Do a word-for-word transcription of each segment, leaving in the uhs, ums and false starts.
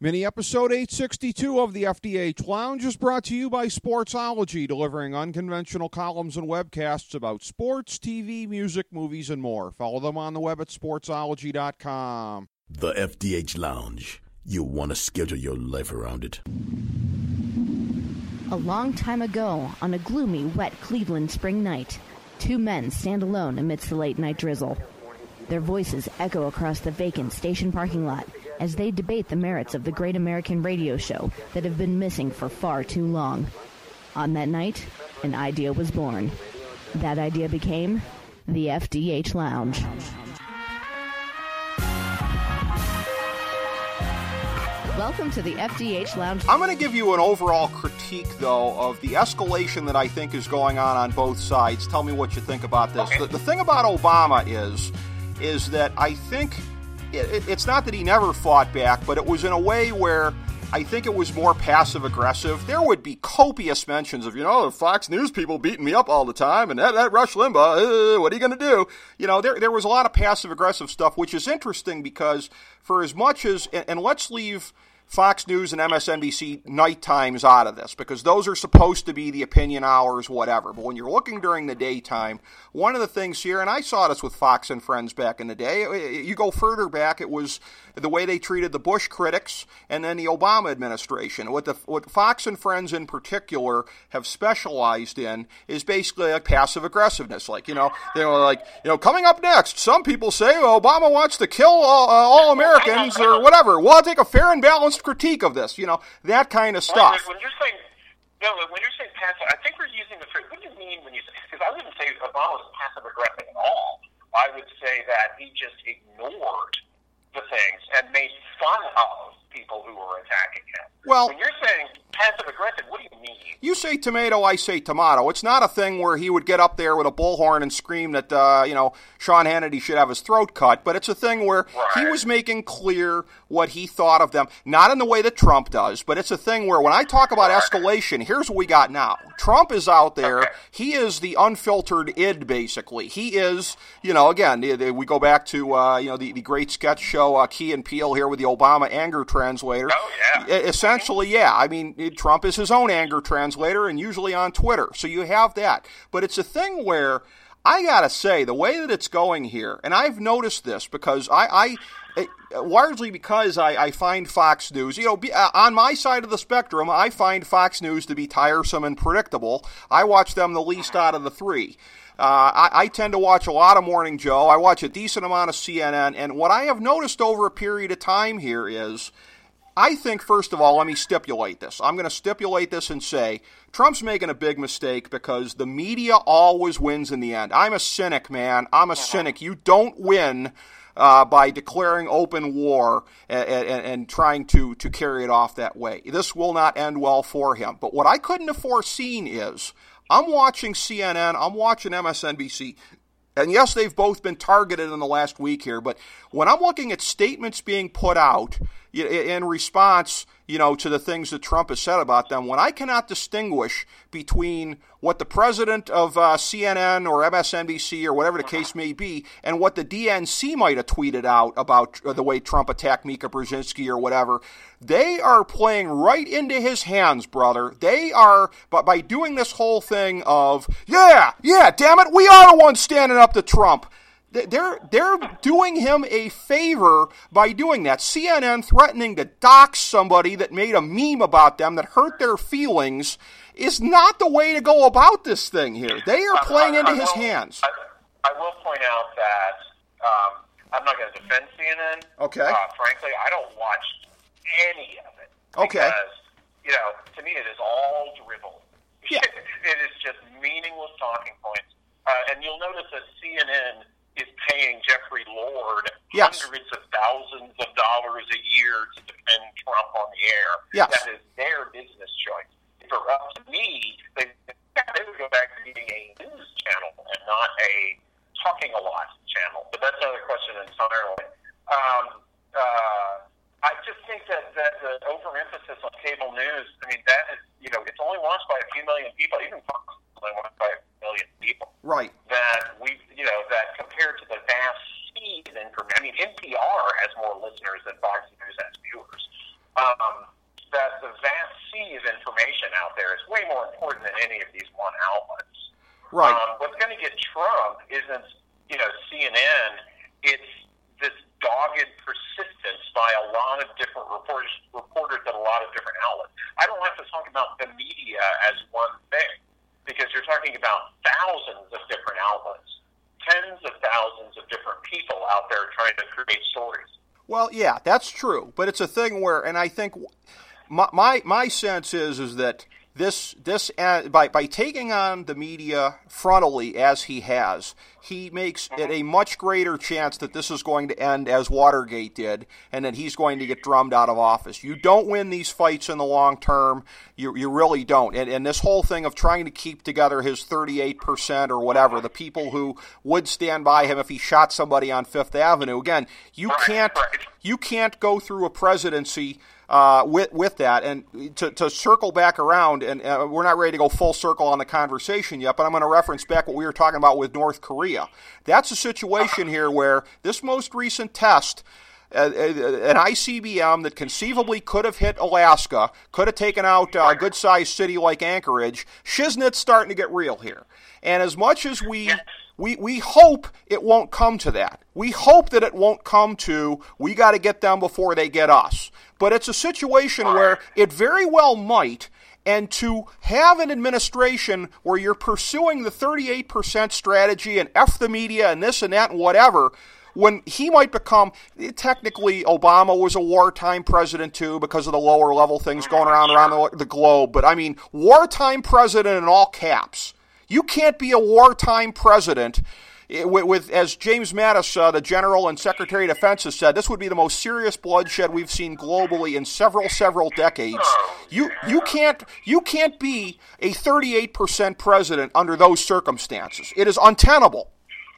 Mini episode eight sixty-two of the F D H Lounge is brought to you by Sportsology, delivering unconventional columns and webcasts about sports, T V, music, movies, and more. Follow them on the web at sportsology dot com. The F D H Lounge. You'll want to schedule your life around it. A long time ago, on a gloomy, wet Cleveland spring night, two men stand alone amidst the late-night drizzle. Their voices echo across the vacant station parking lot as they debate the merits of the great American radio show that have been missing for far too long. On that night, an idea was born. That idea became the F D H Lounge. Welcome to the F D H Lounge. I'm going to give you an overall critique, though, of the escalation that I think is going on on both sides. Tell me what you think about this. The, the thing about Obama is, is that I think it, it, it's not that he never fought back, but it was in a way where I think it was more passive-aggressive. There would be copious mentions of, you know, the Fox News people beating me up all the time, and that, that Rush Limbaugh, uh, what are you going to do? You know, there there was a lot of passive-aggressive stuff, which is interesting because for as much as, and, and let's leave Fox News and M S N B C night times out of this, because those are supposed to be the opinion hours, whatever. But when you're looking during the daytime, one of the things here, and I saw this with Fox and Friends back in the day, you go further back, it was the way they treated the Bush critics and then the Obama administration. What the what Fox and Friends in particular have specialized in is basically like passive aggressiveness. Like, you know, they were like, you know, coming up next, some people say well, Obama wants to kill all, uh, all Americans or whatever. Well, I'll take a fair and balanced critique of this, you know, that kind of stuff. When you're saying, no, when you're saying passive, I think we're using the phrase, what do you mean when you say, because I wouldn't say Obama was passive aggressive at all. I would say that he just ignored the things and made fun of people who were attacking him. Well, when you're saying passive aggressive, what do you mean? You say tomato, I say tomato. It's not a thing where he would get up there with a bullhorn and scream that, uh, you know, Sean Hannity should have his throat cut, but it's a thing where right. he was making clear what he thought of them, not in the way that Trump does, but it's a thing where when I talk about right. escalation, here's what we got now. Trump is out there. Okay. He is the unfiltered id, basically. He is, you know, again, we go back to, uh, you know, the, the great sketch show, uh, Key and Peele here with the Obama anger translator. Oh, yeah. Essentially, yeah. I mean, Trump is his own anger translator, and usually on Twitter. So you have that. But it's a thing where, I gotta say, the way that it's going here, and I've noticed this because I, I it, largely because I, I find Fox News, you know, be, uh, on my side of the spectrum, I find Fox News to be tiresome and predictable. I watch them the least out of the three. Uh, I, I tend to watch a lot of Morning Joe. I watch a decent amount of C N N, and what I have noticed over a period of time here is, I think, first of all, let me stipulate this. I'm going to stipulate this and say Trump's making a big mistake because the media always wins in the end. I'm a cynic, man. I'm a cynic. You don't win uh, by declaring open war and, and, and trying to, to carry it off that way. This will not end well for him. But what I couldn't have foreseen is I'm watching C N N, I'm watching M S N B C, and yes, they've both been targeted in the last week here, but when I'm looking at statements being put out in response, you know, to the things that Trump has said about them, when I cannot distinguish between what the president of uh, C N N or M S N B C or whatever the case may be and what the D N C might have tweeted out about the way Trump attacked Mika Brzezinski or whatever, they are playing right into his hands, brother. They are, but by doing this whole thing of, yeah, yeah, damn it, we are the ones standing up to Trump. They're they're doing him a favor by doing that. C N N threatening to dox somebody that made a meme about them that hurt their feelings is not the way to go about this thing here. They are playing into his hands. I, I will point out that um, I'm not going to defend C N N. Okay. Uh, frankly, I don't watch any of it. Okay. Because, you know, to me it is all drivel. Yeah. It is just meaningless talking points. Uh, and you'll notice that C N N is paying Jeffrey Lord yes. hundreds of thousands of dollars a year to defend Trump on the air. Yes. That is their business choice. For up to me, they, they would go back to being a news channel and not a talking a lot channel. But that's another question entirely. Um, uh, I just think that, that the overemphasis on cable news, I mean, that is, you know, it's only watched by a few million people, even Fox is only watched by a million people. Right. That we, you know, that compared to the vast sea of information, I mean, N P R has more listeners than Fox News has viewers. Um, um, that the vast sea of information out there is way more important than any of these one outlets. Right. Um, what's going to get Trump isn't, you know, C N N. It's this dogged persistence by a lot of different reporters, reporters at a lot of different outlets. I don't have to talk about the media as one thing, because you're talking about thousands of different outlets, tens of thousands of different people out there trying to create stories. Well, yeah, that's true, but it's a thing where, and I think my my, my sense is is that this this uh, by by taking on the media frontally as he has, he makes it a much greater chance that this is going to end as Watergate did, and that he's going to get drummed out of office. You don't win these fights in the long term. You you really don't. And and this whole thing of trying to keep together his thirty-eight percent or whatever, the people who would stand by him if he shot somebody on Fifth Avenue, again, you can't you can't go through a presidency Uh, with with that. And to, to circle back around, and uh, we're not ready to go full circle on the conversation yet, but I'm going to reference back what we were talking about with North Korea. That's a situation here where this most recent test, uh, an I C B M that conceivably could have hit Alaska, could have taken out a good-sized city like Anchorage, shiznit's starting to get real here. And as much as we... We we hope it won't come to that. We hope that it won't come to, we got to get them before they get us. But it's a situation where it very well might, and to have an administration where you're pursuing the thirty-eight percent strategy and F the media and this and that and whatever, when he might become, technically Obama was a wartime president too because of the lower level things going around around the, the globe, but I mean, wartime president in all caps. You can't be a wartime president with, with as James Mattis, uh, the General and Secretary of Defense, has said, this would be the most serious bloodshed we've seen globally in several, several decades. You you can't you can't be a thirty-eight percent president under those circumstances. It is untenable.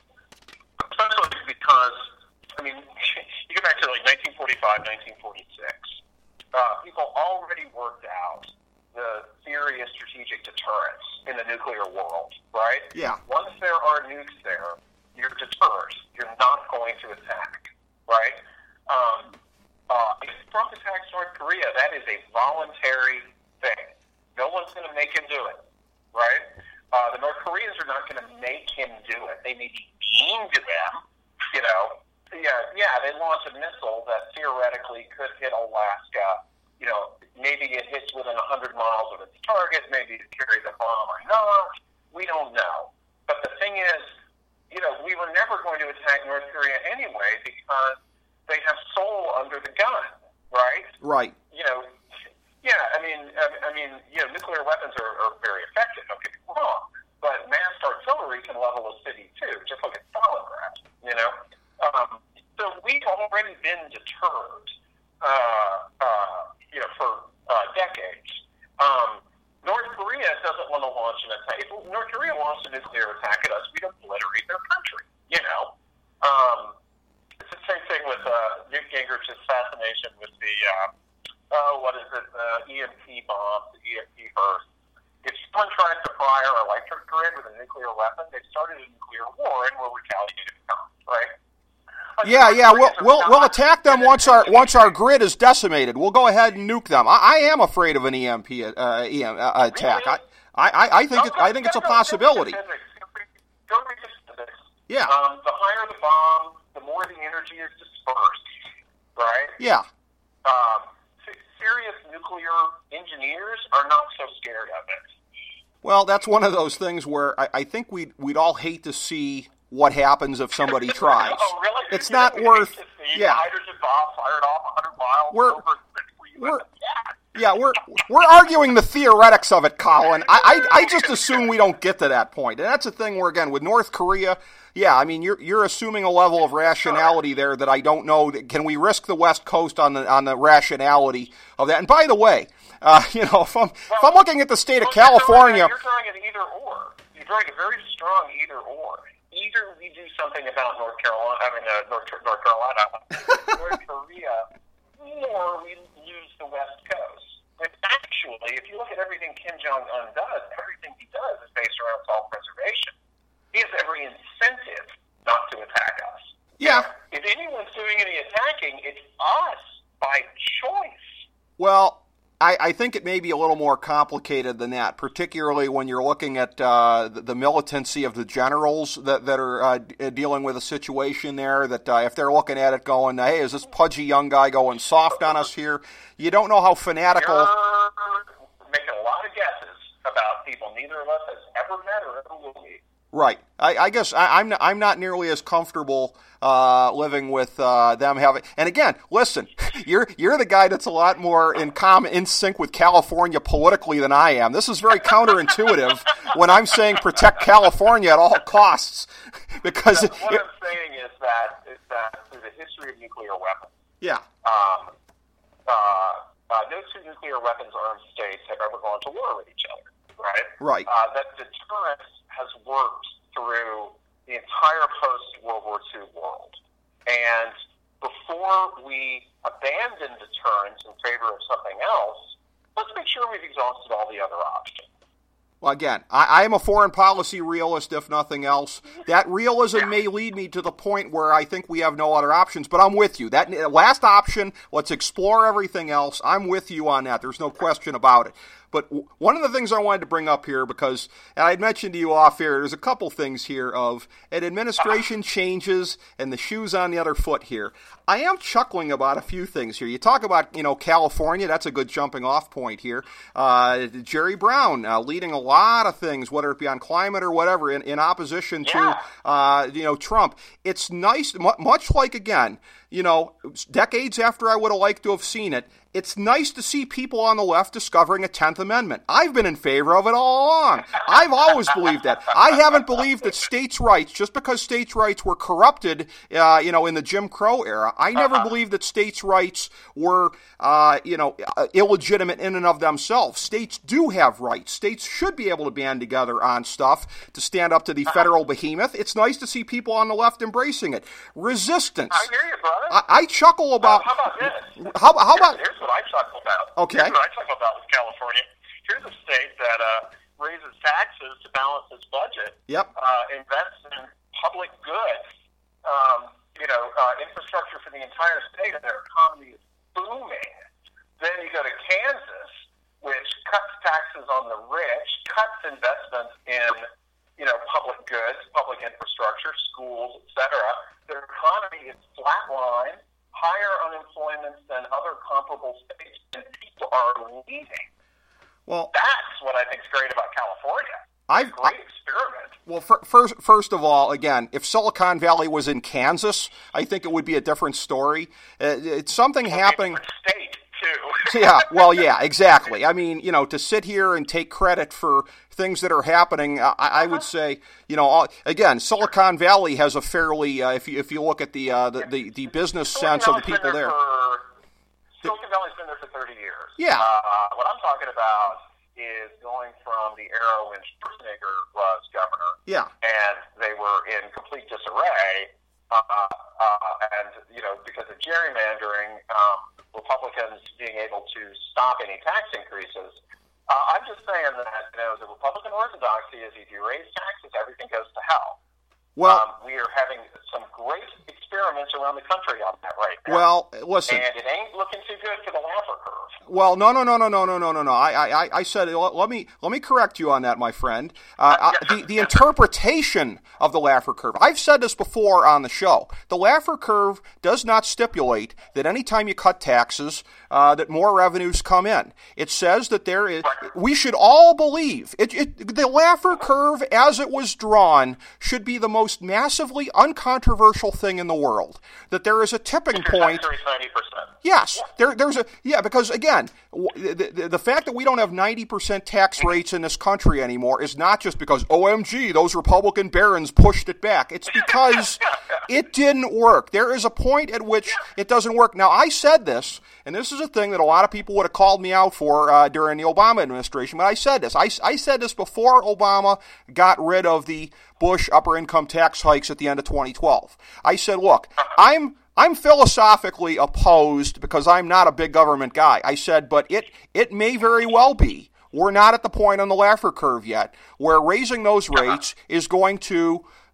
Especially because, I mean, you go back to like nineteen forty-five, nineteen forty-six. Uh, people already worked out the theory of strategic deterrence in the nuclear world, right? Yeah. Once there are nukes there, you're deterred. You're not going to attack, right? Um, uh, if Trump attacks North Korea, that is a voluntary thing. No one's going to make him do it, right? Uh, the North Koreans are not going to make him do it. They may be mean to them, you know. Yeah, yeah, they launch a missile that theoretically could hit Alaska. You know, maybe it hits within one hundred miles of its target, maybe it carries a bomb or not. We don't know. But the thing is, you know, we were never going to attack North Korea anyway because they have soul under the gun, right? Right. You know, yeah, I mean, I, I mean, you know, nuclear weapons are, are very effective, don't get me wrong, but massed artillery can level a city too, just like a Stalingrad, you know? Um, so we've already been deterred. Uh, uh, you know, for uh, decades. Um, North Korea doesn't want to launch an attack. If North Korea wants a nuclear attack at us, we'd obliterate their country, you know. Um, it's the same thing with uh, Newt Gingrich's fascination with the, uh, oh, what is it, uh, E M P bombs, the E M P burst. If someone tries to fry our electric grid with a nuclear weapon, they've started a nuclear war and we'll retaliate if it comes, right? Yeah, yeah, we'll we'll we'll attack them once our once our grid is decimated. We'll go ahead and nuke them. I, I am afraid of an E M P uh, E M, uh, attack. I, I I think it, I think it's a possibility. Go read the physics. Yeah. Um, the higher the bomb, the more the energy is dispersed. Right. Yeah. Um, serious nuclear engineers are not so scared of it. Well, that's one of those things where I, I think we'd we'd all hate to see what happens if somebody tries. Oh, really? It's you not know, worth. Yeah. Hydrogen bomb fired off one hundred miles we're, over. We're, yeah, we're we're arguing the theoretics of it, Colin. I, I I just assume we don't get to that point, and that's the thing. Where again with North Korea, yeah, I mean you're you're assuming a level of rationality there that I don't know. That, can we risk the West Coast on the on the rationality of that? And by the way, uh, you know, if I'm well, if I'm looking at the state of well, California, you're drawing an either or. You're drawing a very strong either or. Either we do something about North Carolina, I mean uh, North, North Carolina, North Korea, or we lose the West Coast. But actually, if you look at everything Kim Jong-un does, everything he does is based around self-preservation. He has every incentive not to attack us. Yeah. If anyone's doing any attacking, it's us by choice. Well, Well, I, I think it may be a little more complicated than that, particularly when you're looking at uh, the, the militancy of the generals that, that are uh, dealing with a situation there, that uh, if they're looking at it going, hey, is this pudgy young guy going soft on us here? You don't know how fanatical... You're making a lot of guesses about people neither of us has ever met or ever will meet. Right. I, I guess I, I'm not, I'm not nearly as comfortable uh, living with uh, them having. And again, listen, you're you're the guy that's a lot more in common in sync with California politically than I am. This is very counterintuitive when I'm saying protect California at all costs, because so what it, I'm saying is that is that through the history of nuclear weapons, yeah, um, uh, uh, no two nuclear weapons armed states have ever gone to war with each other. Right. Right. Uh, that deterrence has worked through the entire post-World War Two world. And before we abandon deterrence in favor of something else, let's make sure we've exhausted all the other options. Well, again, I, I am a foreign policy realist, if nothing else. That realism Yeah. may lead me to the point where I think we have no other options, but I'm with you. That last option, let's explore everything else. I'm with you on that. There's no question about it. But w- one of the things I wanted to bring up here, because and I had mentioned to you off air, there's a couple things here of an administration changes and the shoes on the other foot here. I am chuckling about a few things here. You talk about, you know, California. That's a good jumping off point here. Uh, Jerry Brown uh, leading a lot of things, whether it be on climate or whatever, in, in opposition Yeah. to, uh, you know, Trump. It's nice, mu- much like, again, you know, decades after I would have liked to have seen it, it's nice to see people on the left discovering a tenth Amendment. I've been in favor of it all along. I've always believed that. I haven't believed that states' rights, just because states' rights were corrupted, uh, you know, in the Jim Crow era, I never Uh-huh. believed that states' rights were, uh, you know, uh, illegitimate in and of themselves. States do have rights. States should be able to band together on stuff to stand up to the Uh-huh. federal behemoth. It's nice to see people on the left embracing it. Resistance. I hear you, brother. I, I chuckle about. Uh, how about this? How, how about? Here's, here's what I chuckle about. Okay. Here's what I chuckle about with California. Here's a state that uh, raises taxes to balance its budget. Yep. Uh, invests in public goods. Um, you know, uh, infrastructure for the entire state, and their economy is booming. Then you go to Kansas, which cuts taxes on the rich, cuts investment in, you know, public goods, public infrastructure, schools, et cetera. Their economy is flatline, higher unemployment than other comparable states, and people are leaving. Well, That's what I think is great about California. I've, Great experiment. well, fir- first, first of all, again, if Silicon Valley was in Kansas, I think it would be a different story. Uh, it's something happening. Different state, too. Yeah, well, yeah, exactly. I mean, you know, to sit here and take credit for things that are happening, I, I would say, you know, all, again, Silicon Valley has a fairly, uh, if you if you look at the uh, the, the, the business sense of the people there. For, Silicon Valley's been there for thirty years. Yeah. Uh, what I'm talking about is going from the era when Schwarzenegger was governor. Yeah. And they were in complete disarray. Uh, uh, and, you know, because of gerrymandering, um, Republicans being able to stop any tax increases. Uh, I'm just saying that, you know, the Republican orthodoxy is if you raise taxes, everything goes to hell. Well, um, we are having some great experiments around the country on that right now. well, listen. And it ain't looking too good for the Laffer curve. Well, no, no, no, no, no, no, no, no, no. I, I, I said. Let me, let me correct you on that, my friend. Uh, uh, the, the interpretation of the Laffer curve. I've said this before on the show. The Laffer curve does not stipulate that anytime you cut taxes, uh, that more revenues come in. It says that there is. We should all believe it. it the Laffer curve, as it was drawn, should be the most massively uncontroversial thing in the world. That there is a tipping point. ninety percent. Yes, there, there's a yeah because again, the, the, the fact that we don't have ninety percent tax rates in this country anymore is not just because O M G those Republican barons pushed it back. It's because it didn't work. There is a point at which it doesn't work. Now I said this, and this is a thing that a lot of people would have called me out for uh, during the Obama administration. But I said this. I, I said this before Obama got rid of the Bush upper income tax hikes at the end of twenty twelve. I said, look, I'm. I'm philosophically opposed because I'm not a big government guy. I said, but it it may very well be. We're not at the point on the Laffer curve yet where raising those rates is going to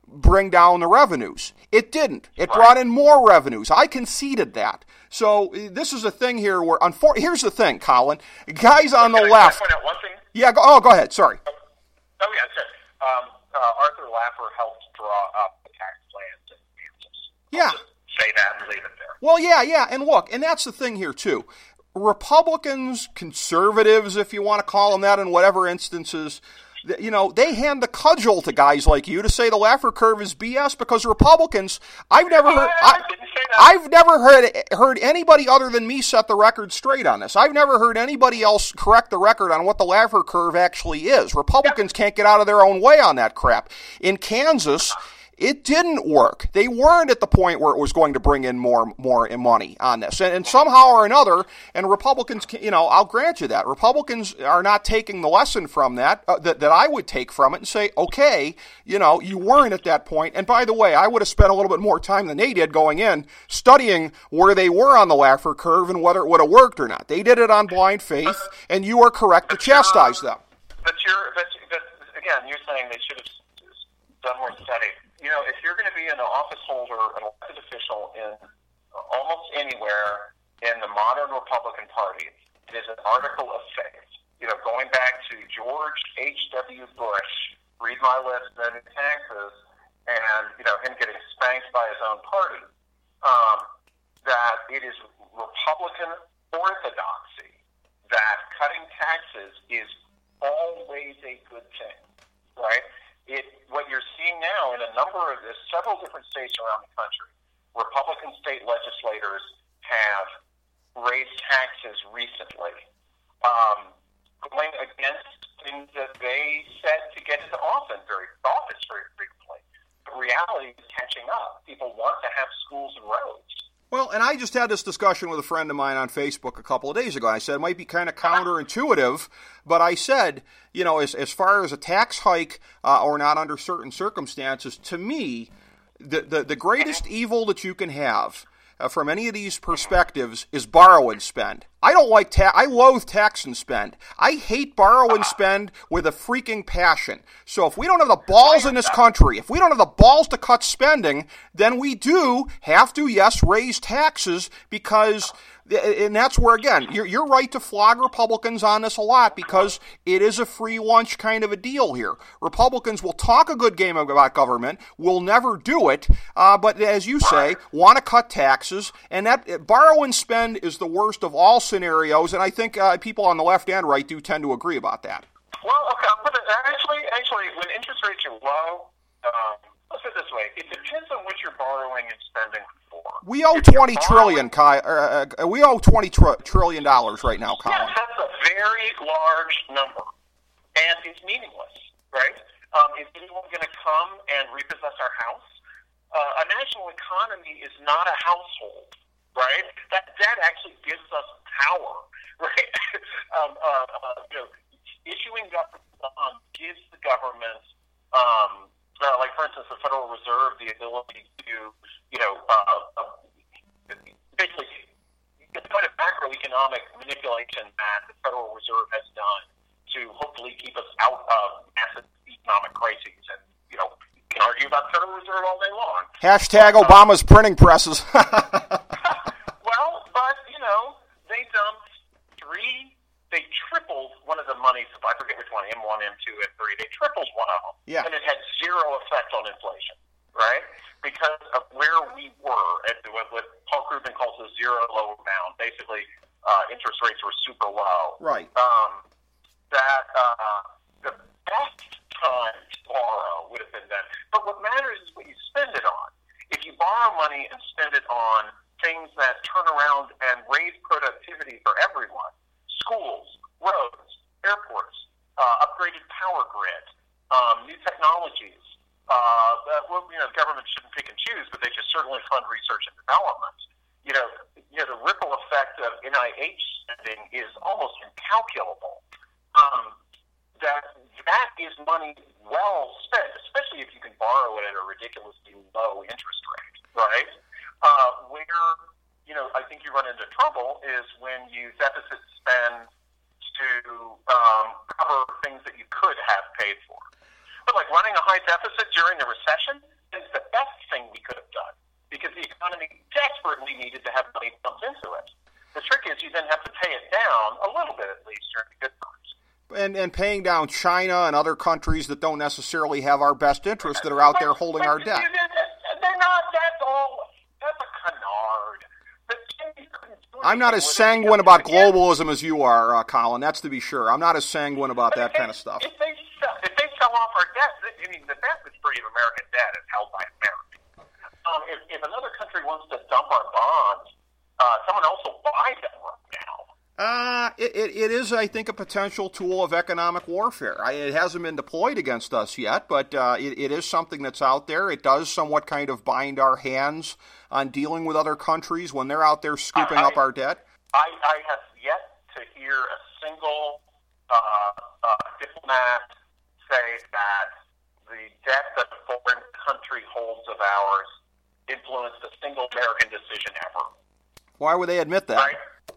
bring down the revenues. It didn't. It brought in more revenues. I conceded that. So this is a thing here where, unfor- here's the thing, Colin. Guys on the Can I, left. Can I point out one thing? Yeah. Go, oh, go ahead. Sorry. Oh, oh yeah. Sorry. Um, uh, Arthur Laffer helped draw up the tax plans in Kansas. Yeah. I'll just say that and leave it there. Well, yeah, yeah. And look, and that's the thing here too. Republicans, conservatives, if you want to call them that, in whatever instances, you know, they hand the cudgel to guys like you to say the Laffer curve is B S because Republicans, I've never heard, I, I've never heard heard anybody other than me set the record straight on this. I've never heard anybody else correct the record on what the Laffer curve actually is. Republicans can't get out of their own way on that crap. In Kansas, it didn't work. They weren't at the point where it was going to bring in more more money on this. And, and somehow or another, and Republicans, you know, I'll grant you that. Republicans are not taking the lesson from that, uh, that, that I would take from it and say, okay, you know, you weren't at that point. And by the way, I would have spent a little bit more time than they did going in studying where they were on the Laffer curve and whether it would have worked or not. They did it on blind faith, and you are correct to chastise them. But you're, but, but again, you're saying they should have done more study. You know, if you're going to be an office holder, an elected official in almost anywhere in the modern Republican Party, it is an article of faith. You know, going back to George H W. Bush, read my list, then taxes, and, you know, him getting spanked by his own party, um, that it is Republican orthodoxy that cutting taxes is always a good thing, right? It, what you're seeing now in a number of there's several different states around the country, Republican state legislators have raised taxes recently, um, going against things that they said to get into office very office very frequently. The reality is catching up. People want to have schools and roads. Well, and I just had this discussion with a friend of mine on Facebook a couple of days ago. I said it might be kind of counterintuitive, but I said, you know, as as far as a tax hike uh, or not under certain circumstances, to me, the, the, the greatest evil that you can have uh, from any of these perspectives is borrow and spend. I don't like ta- I loathe tax and spend. I hate borrow and spend with a freaking passion. So if we don't have the balls in this country, if we don't have the balls to cut spending, then we do have to, yes, raise taxes because, and that's where, again, you're, you're right to flog Republicans on this a lot because it is a free lunch kind of a deal here. Republicans will talk a good game about government, will never do it, uh, but as you say, want to cut taxes, and that borrow and spend is the worst of all scenarios, and I think uh, people on the left and right do tend to agree about that. Well, okay, but actually, actually, when interest rates are low, um, let's put it this way: it depends on what you're borrowing and spending for. We owe if twenty trillion, Kai. Uh, uh, we owe twenty tr- trillion dollars right now, Colin. Yes, that's a very large number, and it's meaningless, right? Um, is anyone going to come and repossess our house? Uh, a national economy is not a household. Right, that that actually gives us power, right? um, uh, uh, you know, issuing government bonds gives the government, um, uh, like for instance, the Federal Reserve, the ability to, you know, uh, uh, basically, the kind of macroeconomic manipulation that the Federal Reserve has done to hopefully keep us out of massive economic crises, and you know, you can argue about the Federal Reserve all day long. Hashtag but, Obama's um, printing presses. Well, but, you know, they dumped three, they tripled one of the monies, I forget which one, M one, M two, M three, they tripled one of them. Yeah. And it had zero effect on inflation, right? Because of where we were, at what, what Paul Krugman calls the zero lower bound. Basically, uh, interest rates were super low. Right. Um, that uh, the best time to borrow would have been then. But what matters is what you spend it on. If you borrow money and spend it on things that turn around and raise productivity for everyone, schools, roads, airports, uh, upgraded power grid, um, new technologies. Uh, that, well, you know, government shouldn't pick and choose, but they should certainly fund research and development. You know, you know, the ripple effect of N I H spending is almost incalculable. Um, that that is money well spent, especially if you can borrow it at a ridiculously low interest rate, right? Uh, where, you know, I think you run into trouble is when you deficit spend to um, cover things that you could have paid for. But like running a high deficit during the recession, at least during the good times. And, and paying down China and other countries that don't necessarily have our best interests that are out there holding our debt. They're not, that's all, that's a canard. I'm not as sanguine about globalism as you are, uh, Colin, that's to be sure. I'm not as sanguine about that kind of stuff. If they, sell, if they sell off our debt, I mean, the vast majority of American debt is held by America. Um, if, if another country wants to dump our bonds, uh, someone else will buy them right now. Uh, it, it, it is, I think, a potential tool of economic warfare. I, it hasn't been deployed against us yet, but uh, it, it is something that's out there. It does somewhat kind of bind our hands on dealing with other countries when they're out there scooping I, up our debt. I, I have yet to hear a single uh, uh, diplomat say that the debt that a foreign country holds of ours influenced a single American decision ever. Why would they admit that? Right?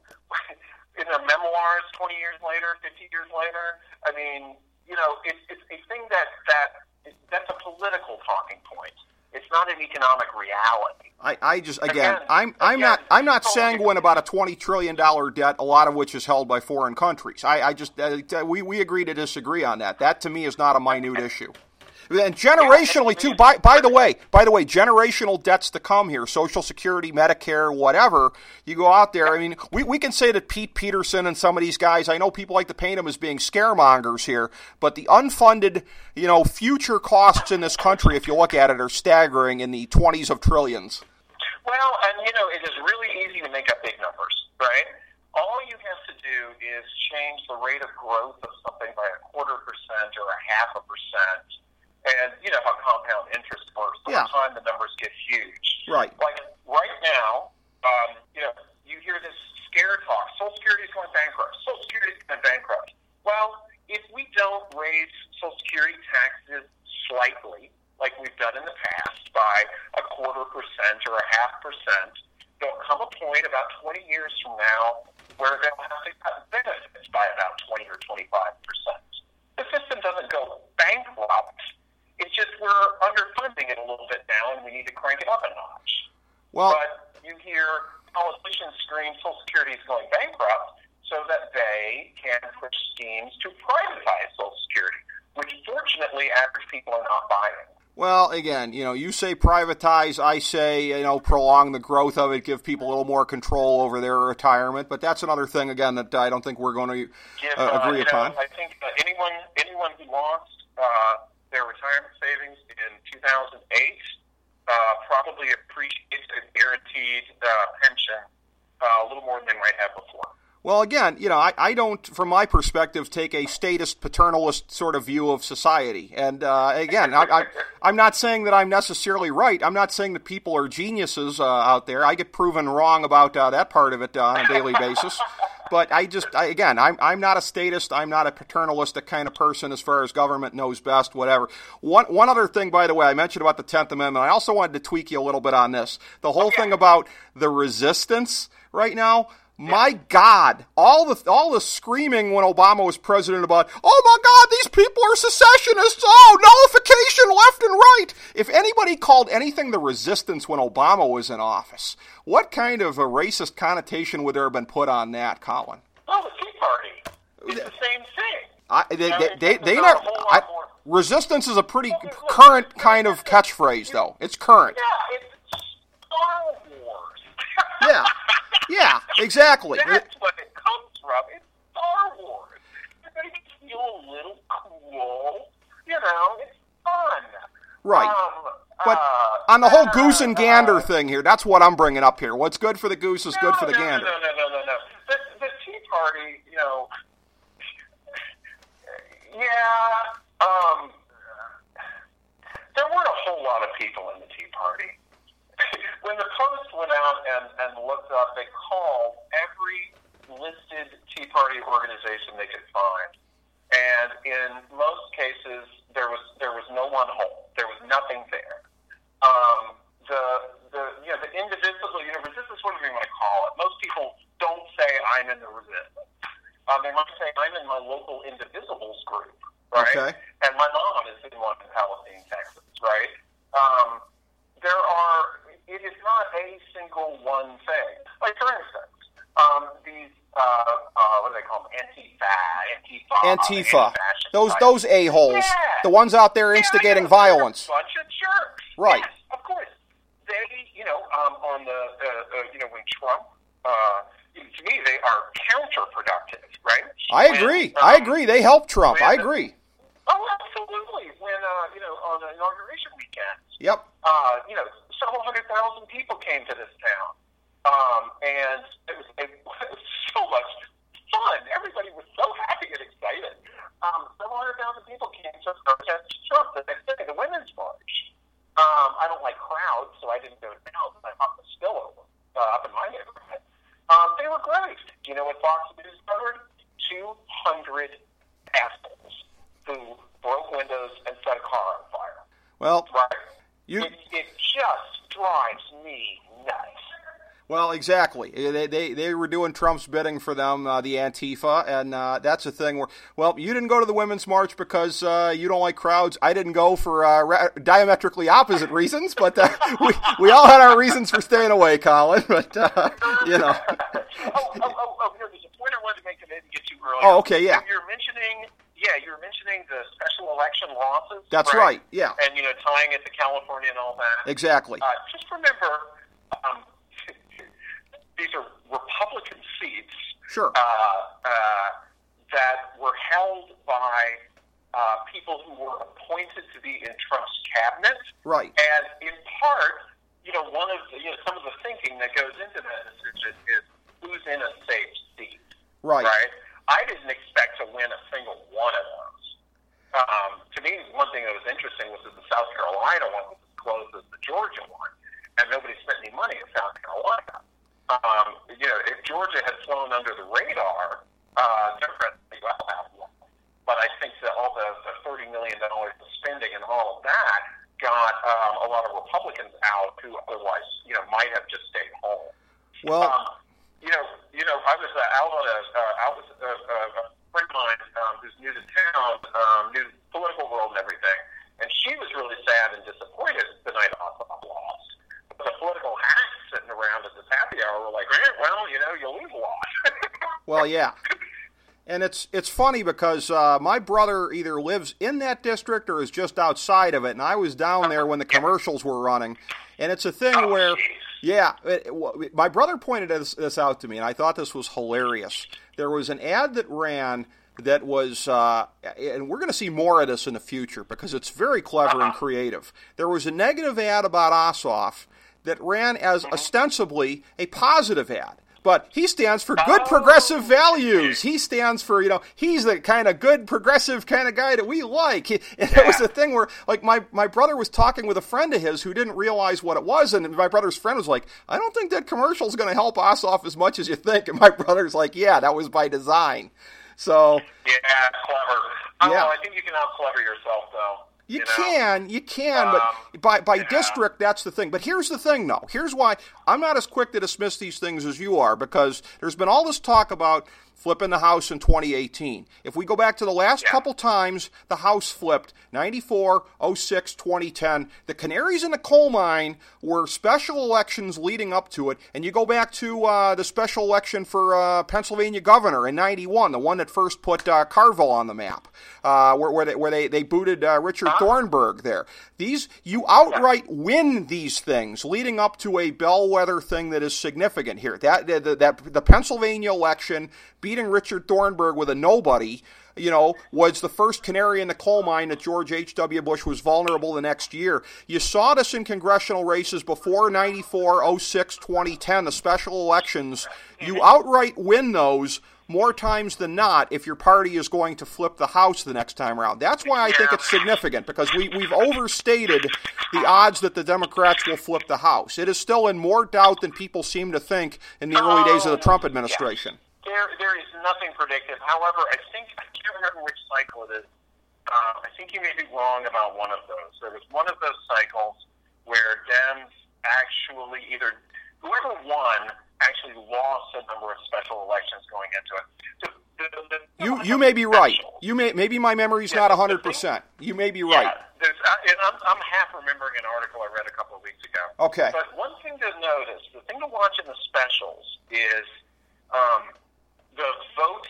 In their memoirs twenty years later, fifty years later, I mean, you know, it, it's a thing that, that that's a political talking point. It's not an economic reality. I, I just again, again I'm I'm again, not I'm not so sanguine about a twenty trillion dollar debt, a lot of which is held by foreign countries. I, I just uh, we we agree to disagree on that. That to me is not a minute issue. And generationally too. By by the way, by the way, generational debts to come here: Social Security, Medicare, whatever. You go out there. I mean, we, we can say that Pete Peterson and some of these guys. I know people like to paint them as being scaremongers here, but the unfunded, you know, future costs in this country, if you look at it, are staggering in the twenties of trillions. Well, and you know, it is really easy to make up big numbers, right? All you have to do is change the rate of growth of something by a quarter percent or a half a percent. And you know how compound interest works. Over yeah. time, the numbers get huge. Right. Like right now, um, you know, you hear this scare talk. Social Security is going bankrupt. Social Security is going bankrupt. Well, if we don't raise Social Security taxes slightly, like we've done in the past, by a quarter percent or a half percent, there'll come a point about twenty years from now where they'll have to cut benefits by about twenty or twenty-five percent. The system doesn't go bankrupt. It's just we're underfunding it a little bit now, and we need to crank it up a notch. Well, but you hear politicians scream Social Security is going bankrupt so that they can push schemes to privatize Social Security, which fortunately average people are not buying. Well, again, you know, you say privatize, I say, you know, prolong the growth of it, give people a little more control over their retirement. But that's another thing, again, that I don't think we're going to Give, uh, agree uh, you upon. Know, I think uh, anyone anyone who lost uh, their retirement savings in two thousand eight uh, probably appreciates a guaranteed uh, pension uh, a little more than they might have before. Well, again, you know, I, I don't, from my perspective, take a statist, paternalist sort of view of society. And uh, again, I, I, I'm not saying that I'm necessarily right. I'm not saying that people are geniuses uh, out there. I get proven wrong about uh, that part of it uh, on a daily basis. But I just, I, again, I'm I'm not a statist. I'm not a paternalistic kind of person as far as government knows best, whatever. One one other thing, by the way, I mentioned about the tenth Amendment. I also wanted to tweak you a little bit on this. The whole okay. thing about the resistance right now. My God, all the all the screaming when Obama was president about, oh my God, these people are secessionists, oh, nullification left and right. If anybody called anything the resistance when Obama was in office, what kind of a racist connotation would there have been put on that, Colin? Well, the Tea Party. It's the same thing. I, they, now, they, they, they not, not I, resistance is a pretty current kind of catchphrase, though. It's current. Yeah, it's Star Wars. Yeah. Yeah, exactly. That's what it comes from. It's Star Wars. It makes you feel a little cool. You know, it's fun. Right. Um, but uh, on the whole uh, goose and gander uh, thing here, that's what I'm bringing up here. What's good for the goose is no, good for the no, gander. No, no, no, no, no. The, the Tea Party, you know, yeah, um, there weren't a whole lot of people in the Tea Party. When the Post went out and, and looked up, they called every listed Tea Party organization they could find. And in most cases, there was there was no one home. There was nothing there. Um, the the you know the indivisible, you know, resistance, whatever you want to call it. Most people don't say I'm in the resistance. Um, they might say I'm in my local indivisibles group, right? Okay. And my mom is in one in Palestine, Texas, right? Um, there are. It is not a single one thing. Like, for instance, um, these uh, uh, what do they call them? Antifa, Antifa, Antifa. anti-fascist Those type. those a-holes. Yeah. The ones out there instigating yeah, yeah, violence. They're a bunch of jerks. Right. Yes, of course. They, you know, um, on the, uh, uh, you know, when Trump, uh, to me, they are counterproductive, right? I When, agree. um, I agree. They help Trump. when, I agree. Oh, absolutely. When, uh, you know, on the inauguration weekend, Yep. uh, you know, several hundred thousand people came to this town. Um, and it was, it was so much fun. Everybody was so happy and excited. Um, several hundred thousand people came to protest Trump the next day, the Women's March. Um, I don't like crowds, so I didn't go down. I thought the spillover uh, up in my neighborhood. Um, they were great. You know what Fox News covered? two hundred assholes who broke windows and set a car on fire. Well, Right? you. It, it just drives me nuts. Well, exactly. They, they they were doing Trump's bidding for them, uh, the Antifa, and uh, that's a thing where, well, you didn't go to the Women's March because uh, you don't like crowds. I didn't go for uh, ra- diametrically opposite reasons, but uh, we we all had our reasons for staying away, Colin. But uh, you know. oh, oh, oh, oh, here, there's a point I wanted to make that I didn't get to earlier. Oh, okay, yeah. You're mentioning, yeah, you're mentioning the special election losses. That's right. Yeah. And you know, tying it to California and all that. Exactly. Uh, just remember. Um, These are Republican seats Sure. uh, uh, that were held by uh, people who were appointed to be in Trump's cabinet. Right. And in part, you know, one of the, you know, some of the thinking that goes into that decision is who's in a safe seat. Right. Right. I didn't expect to win a single one of those. Um, to me, one thing that was interesting was that the South Carolina one was as close as the Georgia one, and nobody spent any money in South Carolina. Um, you know, if Georgia had flown under the radar, uh, Democrats may well have won. But I think that all the, the thirty million dollars of spending and all of that got um, a lot of Republicans out who otherwise, you know, might have just stayed home. Well, Um, you know, you know, I was uh, out on a uh, out with a, a, a friend of mine um, who's new to town, um, new to the political world and everything, and she was really sad and disappointed the night Ossoff lost. But the political hacks sitting around at this happy hour were like, eh, well, you know, you lose a lot. well, yeah. And it's it's funny because uh, my brother either lives in that district or is just outside of it, and I was down there when the commercials were running. And it's a thing Oh, where, geez. yeah, it, it, my brother pointed this, this out to me, and I thought this was hilarious. There was an ad that ran that was, uh, and we're going to see more of this in the future because it's very clever Uh-huh. and creative. There was a negative ad about Ossoff that ran as ostensibly a positive ad. But he stands for good Oh. progressive values. He stands for, you know, he's the kind of good progressive kind of guy that we like. He, and Yeah. it was a thing where, like, my, my brother was talking with a friend of his who didn't realize what it was, and my brother's friend was like, I don't think that commercial's going to help Ossoff as much as you think. And my brother's like, yeah, that was by design. So, Yeah, clever. I don't Yeah. know, I think you can out-clever yourself, though. You, You know? can, you can, Um, but by by yeah. district, that's the thing. But here's the thing, though. Here's why I'm not as quick to dismiss these things as you are, because there's been all this talk about flipping the House in twenty eighteen. If we go back to the last Yeah. couple times the House flipped, ninety-four, oh six, twenty ten, the canaries in the coal mine were special elections leading up to it, and you go back to uh, the special election for uh, Pennsylvania governor in ninety-one, the one that first put uh, Carville on the map, uh, where, where, they, where they, they booted uh, Richard Thornburg there. These, you outright win these things leading up to a bellwether thing that is significant here. That, that, that the Pennsylvania election, beating Richard Thornburg with a nobody, you know, was the first canary in the coal mine that George H W. Bush was vulnerable the next year. You saw this in congressional races before ninety-four, oh six, twenty ten, the special elections. You outright win those more times than not if your party is going to flip the House the next time around. That's why I think it's significant, because we, we've overstated the odds that the Democrats will flip the House. It is still in more doubt than people seem to think in the early days of the Trump administration. There, there is nothing predictive. However, I think, I can't remember which cycle it is. Uh, I think you may be wrong about one of those. There was one of those cycles where Dems actually either, whoever won actually lost a number of special elections going into it. The, the, the, You you may be right. specials. You may maybe my memory's Yeah, not the one hundred thing- percent. You may be right. Yeah, there's, uh, and I'm, I'm half remembering an article I read a couple of weeks ago. Okay. But one thing to notice, the thing to watch in the specials is um, the vote,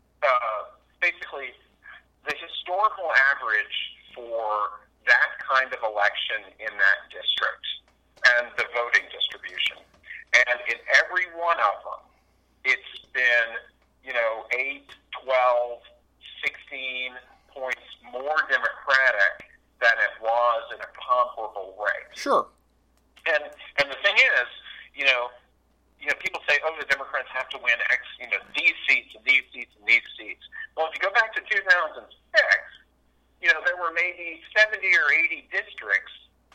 uh, basically, the historical average for that kind of election in that district and the voting distribution. And in every one of them, it's been, you know, eight, twelve, sixteen points more Democratic than it was in a comparable race. Sure. And and the thing is, you know, you know, people say, oh, the Democrats have to win X, you know, these seats and these seats and these seats. Well, if you go back to two thousand six, you know, there were maybe seventy or eighty districts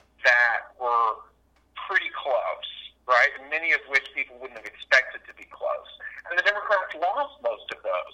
that were pretty close, right? And many of which people wouldn't have expected to be close. And the Democrats lost most of those.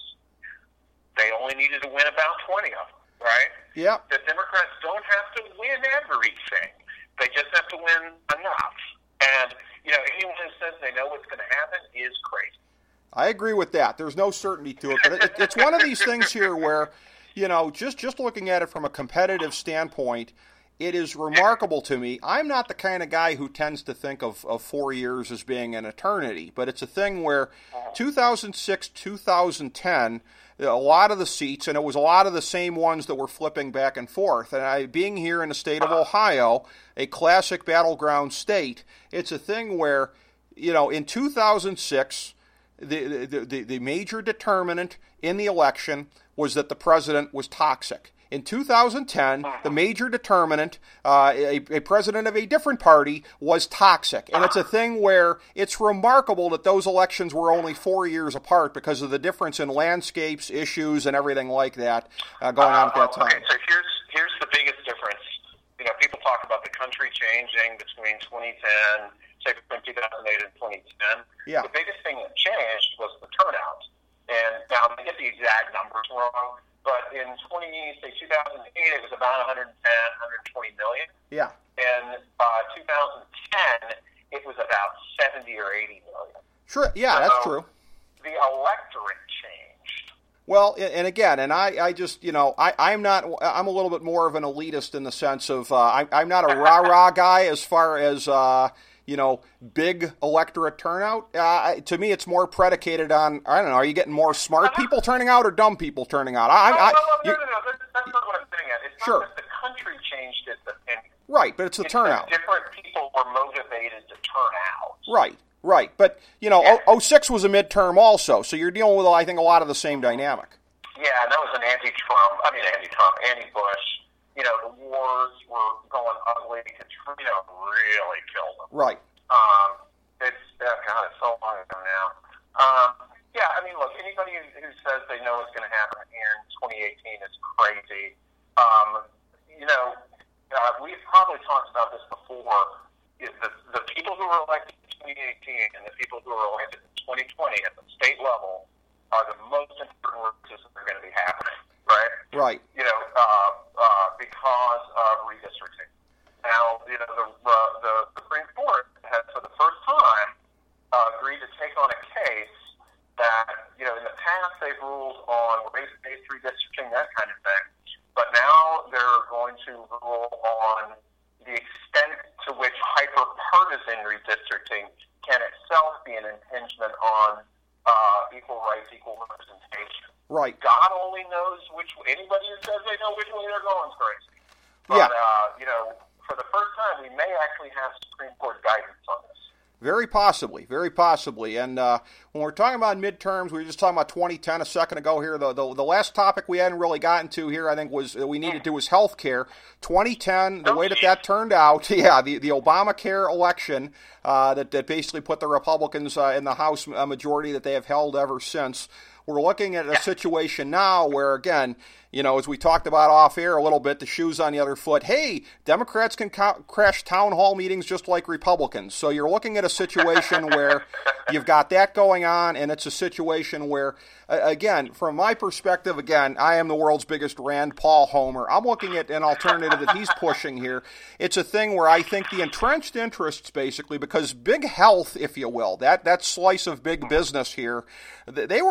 They only needed to win about twenty of them, right? Yeah. The Democrats don't have to win everything. They just have to win enough. And, you know, anyone who says they know what's going to happen is crazy. I agree with that. There's no certainty to it. But it, it's one of these things here where, you know, just, just looking at it from a competitive standpoint, it is remarkable to me. I'm not the kind of guy who tends to think of, of four years as being an eternity, but it's a thing where two thousand six, two thousand ten, a lot of the seats, and it was a lot of the same ones that were flipping back and forth. And I, being here in the state of Ohio, a classic battleground state, it's a thing where, you know, in two thousand six, the, the, the, the major determinant in the election was that the president was toxic. In two thousand ten, the major determinant, uh, a, a president of a different party, was toxic. And it's a thing where it's remarkable that those elections were only four years apart because of the difference in landscapes, issues, and everything like that uh, going on at that time. Okay, so here's, here's the biggest difference. You know, people talk about the country changing between twenty ten, say between two thousand eight and twenty ten. Yeah. The biggest thing that changed was the turnout. And now, I get the exact numbers wrong, but in twenty, say two thousand eight, it was about one hundred ten, one hundred twenty million. Yeah. In uh, two thousand ten, it was about seventy or eighty million. Sure. Yeah, so that's true. The electorate changed. Well, and again, and I, I just, you know, I, I'm not, I'm a little bit more of an elitist in the sense of uh, I, I'm not a rah-rah guy as far as, uh, you know, big electorate turnout. Uh, to me, it's more predicated on, I don't know, are you getting more smart people turning out or dumb people turning out? I, no, I, no, no, you, no, no, that's, that's not what I'm saying. It's sure. not that the country changed its opinion. Right, but it's the it's turnout. That different people were motivated to turn out. Right, right. But, you know, Yeah. oh six was a midterm also, so you're dealing with, I think, a lot of the same dynamic. Yeah, and that was an anti-Trump, I mean anti-Trump, anti-Bush. You know, the wars were going ugly. Katrina really killed them. Right. Um, it's, oh God, it's so long ago now. Um, yeah, I mean, look, anybody who, who says they know what's going to happen here in twenty eighteen is crazy. Um, you know, uh, we've probably talked about this before. The, the people who were elected in twenty eighteen and the people who were elected in twenty twenty at the state level are the most important races that are going to be happening, right? Right. You know, uh, uh, because of redistricting. Now, you know, the, uh, the Supreme Court has, for the first time, uh, agreed to take on a case that, you know, in the past they've ruled on race-based redistricting, that kind of thing, but now they're going to rule on the extent to which hyper-partisan redistricting can itself be an impingement on uh, equal rights, equal representation. Right. God only knows which, anybody who says they know which way they're going is crazy. But, Yeah. uh, you know, for the first time, we may actually have Supreme Court guidance on this. Very possibly, very possibly. And uh, when we're talking about midterms, we were just talking about twenty ten a second ago here. The, the the last topic we hadn't really gotten to here, I think, was that we needed to was health care. twenty ten, the way that that turned out, yeah, the, the Obamacare election uh, that, that basically put the Republicans uh, in the House uh, majority that they have held ever since. We're looking at a situation now where, again, you know, as we talked about off air a little bit, the shoe's on the other foot. Hey, Democrats can ca- crash town hall meetings just like Republicans. So you're looking at a situation where you've got that going on, and it's a situation where, uh, again, from my perspective, again, I am the world's biggest Rand Paul homer. I'm looking at an alternative that he's pushing here. It's a thing where I think the entrenched interests, basically, because big health, if you will, that, that slice of big business here, they were all about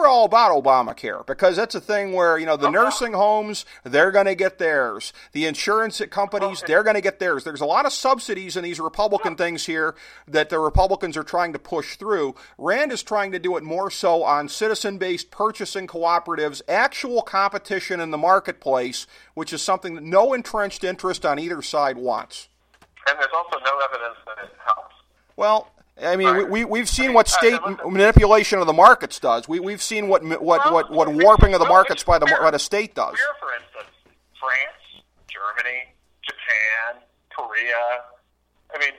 about Obamacare, because that's a thing where, you know, the nursing homes, they're going to get theirs. The insurance companies, they're going to get theirs. There's a lot of subsidies in these Republican things here that the Republicans are trying to push through. Rand is trying to do it more so on citizen-based purchasing cooperatives, actual competition in the marketplace, which is something that no entrenched interest on either side wants. And there's also no evidence that it helps. Well, I mean, right. we, we've seen what state manipulation of the markets does. We, we've seen what what, well, what, what warping of the markets by the by the state does. Here, for instance, France, Germany, Japan, Korea. I mean,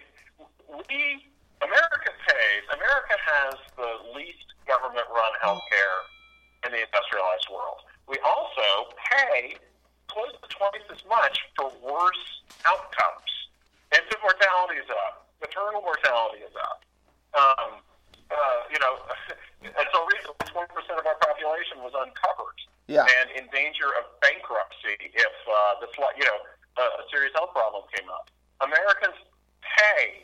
we, America pays, America has the least government-run health care in the industrialized world. We also pay close to twice as much for worse outcomes. Infant mortality is up. Maternal mortality is up. Um, uh, you know, until recently, twenty percent of our population was uncovered yeah. and in danger of bankruptcy if uh, the you know uh, a serious health problem came up. Americans pay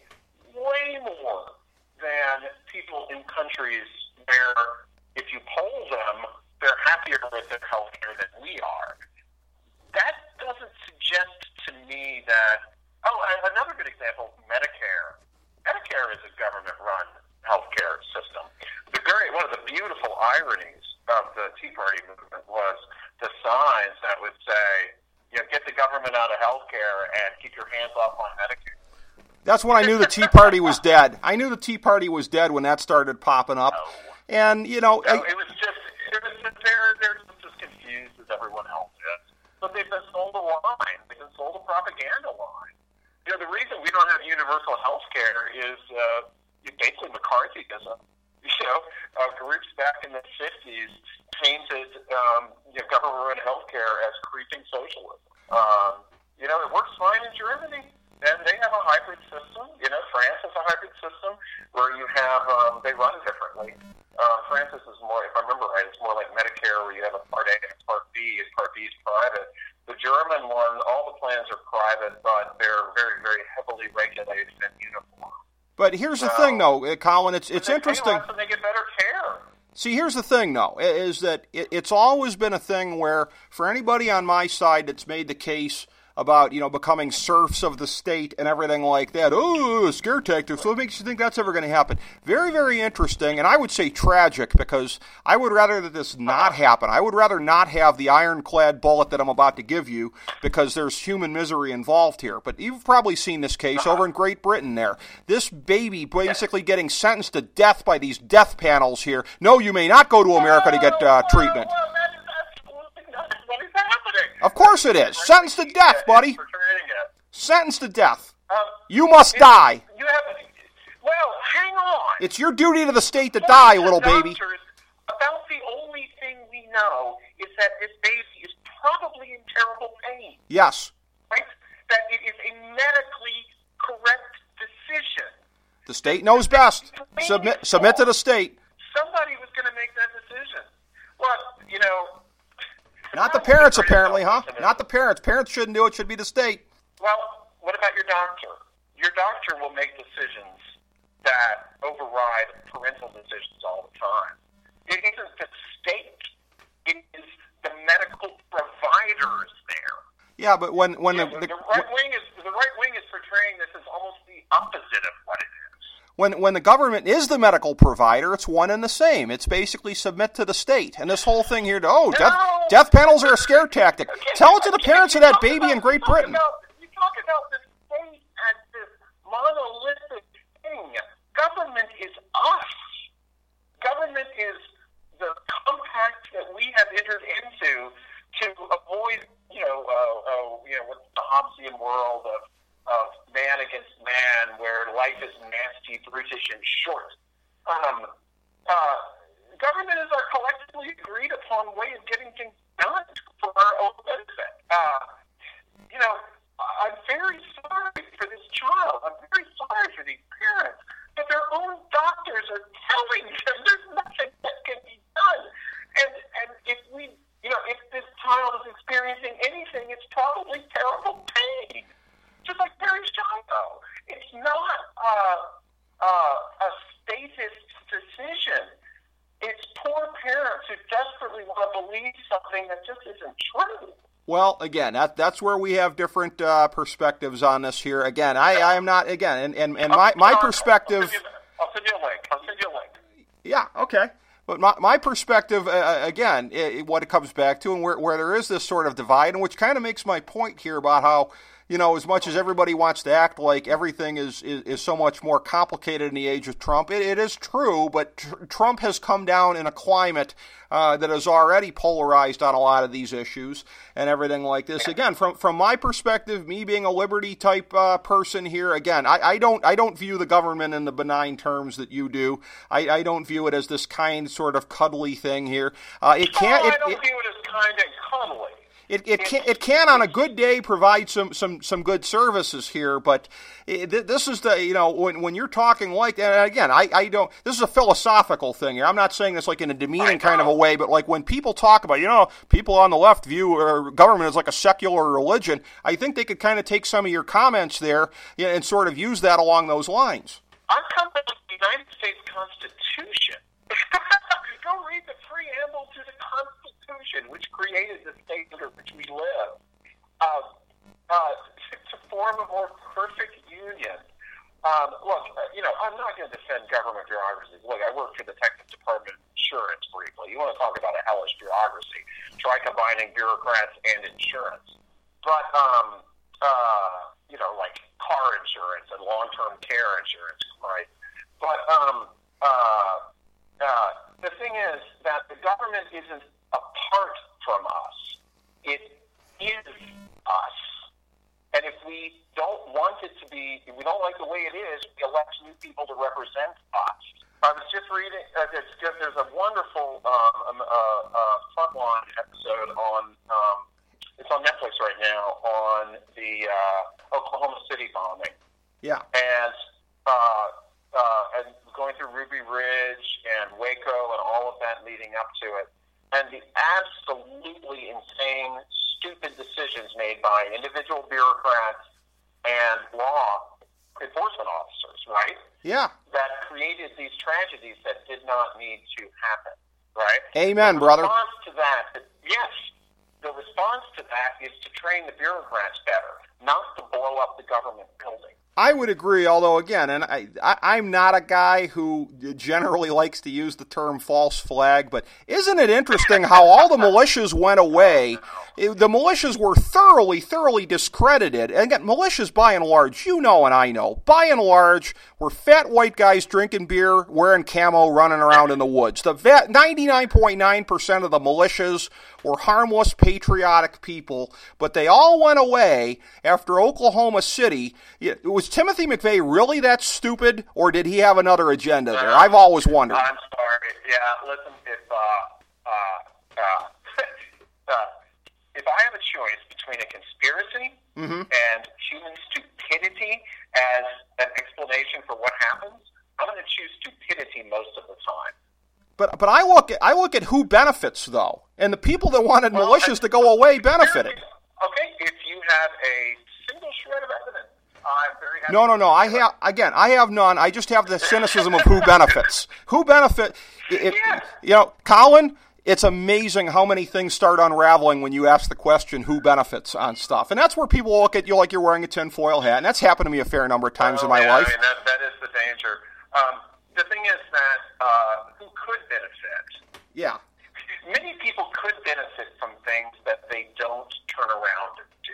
way more than people in countries where, if you poll them, they're happier with their health care than we are. That doesn't suggest to me that. Oh, another good example: Medicare. Medicare is a government-run healthcare system. The very one of the beautiful ironies of the Tea Party movement was the signs that would say, you know, get the government out of healthcare and keep your hands off on Medicare. That's when I knew the Tea Party was dead. I knew the Tea Party was dead when that started popping up. No. And, you know... No, I, it was just, it was just they're, they're just as confused as everyone else is. But they've been sold a line. They've been sold a propaganda line. You know, the reason we don't have universal health care is uh, basically McCarthyism. You know, uh, groups back in the fifties painted um, you know, government-run health care as creeping socialism. Um, you know, it works fine in Germany, and they have a hybrid system. You know, France has a hybrid system where you have, um, they run differently. Uh, Francis is more, if I remember right, it's more like Medicare where you have a Part A and a Part B, and Part B is private. The German one, all the plans are private, but they're very, very heavily regulated and uniform. But here's the so, thing, though, Colin, it's it's they interesting. Pay less and they get better care. See, here's the thing, though, is that it, it's always been a thing where, for anybody on my side that's made the case about, you know, becoming serfs of the state and everything like that. Oh, scare tactics. What makes you think that's ever going to happen? Very, very interesting, and I would say tragic, because I would rather that this not happen. I would rather not have the ironclad bullet that I'm about to give you, because there's human misery involved here. But you've probably seen this case over in Great Britain there. This baby basically getting sentenced to death by these death panels here. No, you may not go to America to get uh, treatment. Of course it is. Sentenced to death, buddy. Sentenced to death. Um, you must die. You have, well, hang on. It's your duty to the state to die, little baby. About the only thing we know is that this baby is probably in terrible pain. Yes. Right? That it is a medically correct decision. The state knows best. Submit, submit to the state. Somebody was going to make that decision. Well, you know... Not the parents, apparently, huh? Not the parents. Parents shouldn't do it. It should be the state. Well, what about your doctor? Your doctor will make decisions that override parental decisions all the time. It isn't the state. It is the medical providers there. Yeah, but when when yeah, the, the, the right wing is the right wing is portraying this as almost the opposite of what it is. When when the government is the medical provider, it's one and the same. It's basically submit to the state. And this whole thing here, to, oh, no. death death panels are a scare tactic. Okay, Tell it to the parents of that baby about, in Great you Britain. About, you talk about the state as this monolithic thing. Government is us. Government is the compact that we have entered into to avoid, you know, uh, uh, you know, what's the Hobbesian world of of man against man, where life is nasty, brutish, and short. Um, uh, government is our collectively agreed upon way of getting things done for our own benefit. Uh, you know, I'm very sorry for this child. I'm very sorry for these parents. But their own doctors are telling them there's nothing that can be done. And and if we, you know, if this child is experiencing anything, it's probably terrible pain. Just like Barry Shiloh. It's not uh, uh, a statist decision. It's poor parents who just that just isn't true. Well, again, that that's where we have different uh, perspectives on this here. Again, I, I am not, again, and, and, and my, my perspective... I'll send, you, I'll send you a link. I'll send you a link. Yeah, okay. But my, my perspective, uh, again, it, what it comes back to, and where, where there is this sort of divide, and which kind of makes my point here about how, you know, as much as everybody wants to act like everything is, is, is so much more complicated in the age of Trump, it, it is true, but tr- Trump has come down in a climate uh, that is already polarized on a lot of these issues and everything like this. Again, from from my perspective, me being a liberty type uh, person here, again, I, I don't I don't view the government in the benign terms that you do. I, I don't view it as this kind, sort of cuddly thing here. Uh, it can't. Oh, it, I don't it, view it as kind and cuddly. It it can it can on a good day provide some, some, some good services here, but it, this is the, you know, when when you're talking like that, and again, I, I don't, this is a philosophical thing here. I'm not saying this like in a demeaning kind of a way, but like when people talk about, you know, people on the left view uh, government as like a secular religion, I think they could kind of take some of your comments there, you know, and sort of use that along those lines. I'm coming with the United States Constitution. Go read the preamble to the Constitution, which created the state under which we live. Uh, uh, to, to form a more perfect union. Um, look, uh, you know, I'm not going to defend government bureaucracy. Look, I work for the Texas Department of Insurance briefly. You want to talk about a hellish bureaucracy. Try combining bureaucrats and insurance. But, um, uh, you know, like car insurance and long-term care insurance, right? But, um, uh, uh, the thing is that the government isn't apart from us. It is us. And if we don't want it to be, if we don't like the way it is, we elect new people to represent us. I was just reading, uh, there's, there's a wonderful um, uh, uh, Frontline episode on, um, it's on Netflix right now, on the uh, Oklahoma City bombing. Yeah. And, uh, uh, and going through Ruby Ridge and Waco and all of that leading up to it. And the absolutely insane, stupid decisions made by individual bureaucrats and law enforcement officers, right? Yeah. That created these tragedies that did not need to happen, right? Amen, the brother. The response to that, yes, the response to that is to train the bureaucrats better, not to blow up the government building. I would agree, although, again, and I, I, I'm not a guy who generally likes to use the term false flag, but isn't it interesting how all the militias went away? It, the militias were thoroughly, thoroughly discredited. And again, militias, by and large, you know and I know, by and large, were fat white guys drinking beer, wearing camo, running around in the woods. The ninety-nine point nine percent of the militias were harmless, patriotic people, but they all went away after Oklahoma City. It was Timothy McVeigh really that stupid, or did he have another agenda there? I've always wondered. I'm sorry. Yeah, listen, if uh, uh, uh, uh, if I have a choice between a conspiracy mm-hmm. and human stupidity as an explanation for what happens, I'm going to choose stupidity most of the time. But but I look at I look at who benefits though, and the people that wanted well, militias to go away benefited. Okay, if you have a single shred of evidence. I'm very happy. No, no, no. I have again. I have none. I just have the cynicism of who benefits. Who benefit? If, yeah. You know, Colin. It's amazing how many things start unraveling when you ask the question who benefits on stuff, and that's where people look at you like you're wearing a tinfoil hat, and that's happened to me a fair number of times oh, in my yeah, life. I mean, that that is the danger. Um, the thing is that uh, who could benefit? Yeah. Many people could benefit from things that they don't turn around and do.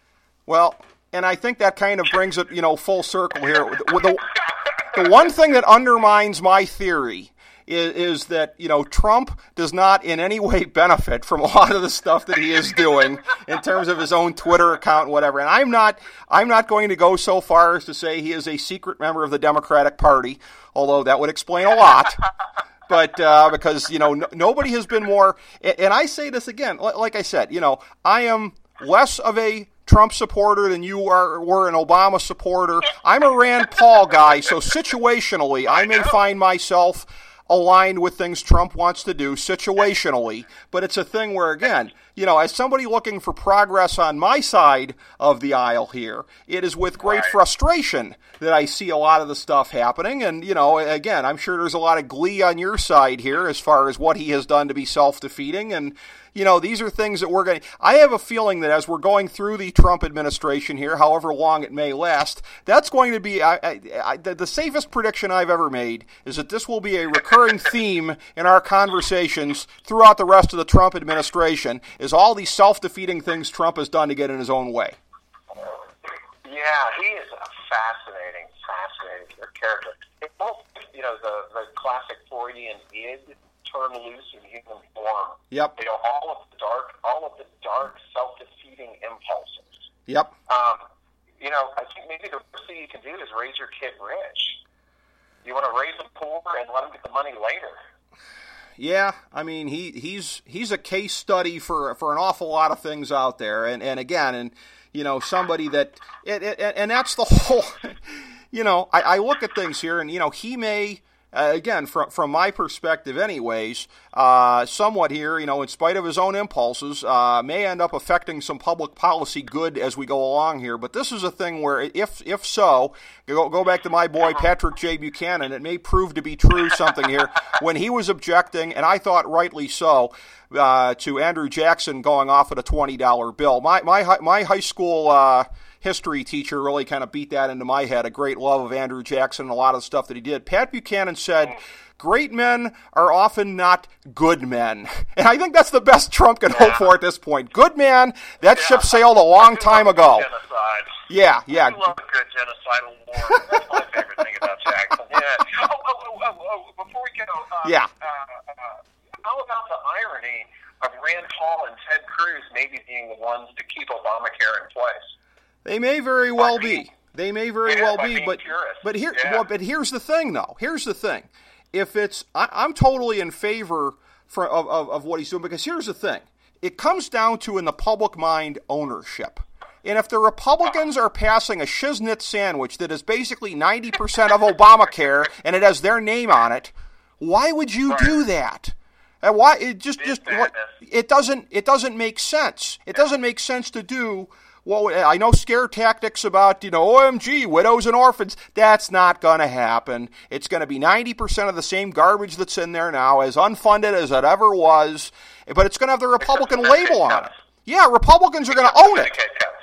Well. And I think that kind of brings it, you know, full circle here. The, the one thing that undermines my theory is, is that, you know, Trump does not in any way benefit from a lot of the stuff that he is doing in terms of his own Twitter account and whatever. And I'm not, I'm not going to go so far as to say he is a secret member of the Democratic Party, although that would explain a lot. But uh, because, you know, no, nobody has been more, and I say this again, like I said, you know, I am less of a Trump supporter than you are were an Obama supporter. I'm a Rand Paul guy, so situationally, I may find myself aligned with things Trump wants to do situationally, but it's a thing where, again, you know, as somebody looking for progress on my side of the aisle here, it is with great right. frustration that I see a lot of the stuff happening. And, you know, again, I'm sure there's a lot of glee on your side here as far as what he has done to be self-defeating. And, you know, these are things that we're going to, I have a feeling that as we're going through the Trump administration here, however long it may last, that's going to be, I, I, I, the, the safest prediction I've ever made is that this will be a recurring theme in our conversations throughout the rest of the Trump administration, is all these self-defeating things Trump has done to get in his own way. Yeah, he is a fascinating, fascinating character. It's both, you know, the, the classic Freudian id turn loose in human form. Yep. You know, all of the dark, all of the dark, self-defeating impulses. Yep. Um, you know, I think maybe the worst thing you can do is raise your kid rich. You want to raise them poor and let them get the money later. Yeah, I mean, he, he's he's a case study for for an awful lot of things out there, and, and again, and you know, somebody that, it, it, and that's the whole, you know, I, I look at things here, and you know, he may. Uh, again, from from my perspective anyways, uh, somewhat here, you know, in spite of his own impulses, uh, may end up affecting some public policy good as we go along here. But this is a thing where, if if so, go, go back to my boy Patrick J. Buchanan, it may prove to be true something here. When he was objecting, and I thought rightly so, uh, to Andrew Jackson going off at a twenty dollar bill. My, my, my high school... Uh, history teacher really kind of beat that into my head, a great love of Andrew Jackson and a lot of the stuff that he did. Pat Buchanan said, great men are often not good men. And I think that's the best Trump can yeah. hope for at this point. Good man, that yeah. ship sailed a long time ago. Genocide. Yeah, yeah. I love a good genocidal war. That's my favorite thing about Jackson. Yeah. Oh, oh, oh, oh, oh, before we get on, uh, yeah. uh, uh, how about the irony of Rand Paul and Ted Cruz maybe being the ones to keep Obamacare in place? They may very well be. They may very yeah, well be. But purist. but here, yeah. well, but here's the thing, though. Here's the thing. If it's, I, I'm totally in favor for, of, of of what he's doing, because here's the thing. It comes down to, in the public mind, ownership. And if the Republicans are passing a shiznit sandwich that is basically ninety percent of Obamacare and it has their name on it, why would you right. do that? And why it just just what, it doesn't it doesn't make sense. It doesn't make sense to do. Well, I know scare tactics about, you know, O M G, widows and orphans. That's not going to happen. It's going to be ninety percent of the same garbage that's in there now, as unfunded as it ever was, but it's going to have the Republican label on it. Yeah, Republicans are going to own it.